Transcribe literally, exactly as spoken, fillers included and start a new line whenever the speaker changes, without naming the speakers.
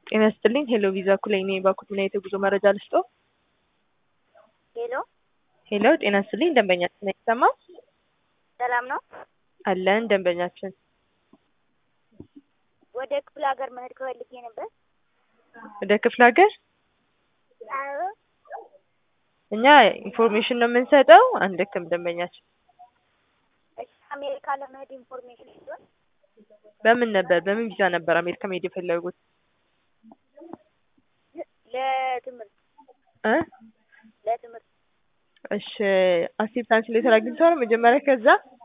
ጤና ይስጥልኝ ሄሎ ቪዛ ኩለኝ ነኝ ባኩት ምን አይነት የጉዞ መረጃ ልስጥዎ?
ሄሎ
ሄሎ ጤና ይስጥልኝ ደንበኛችን አይሰማም?
ሰላም ነው?
አለን ደንበኛችን
ወደ ክፍለ ሀገር መሄድ ፈልጌ ነበር።
ወደ ክፍለ ሀገር?
አዎ።
እኛ ኢንፎርሜሽን ነው የምንሰጠው አንልክም ደንበኛችን።
እሺ አሜሪካ ለመሄድ ኢንፎርሜሽን ይዟል?
በምን ነበር በምን ቪዛ ነበር አሜሪካ መሄድ የፈለጉት?
ለትምህርት
እ
ለትምህርት
እሺ አክሴፕታንስ ሌተር አግኝተዋል መጀመሪያ ከዛ?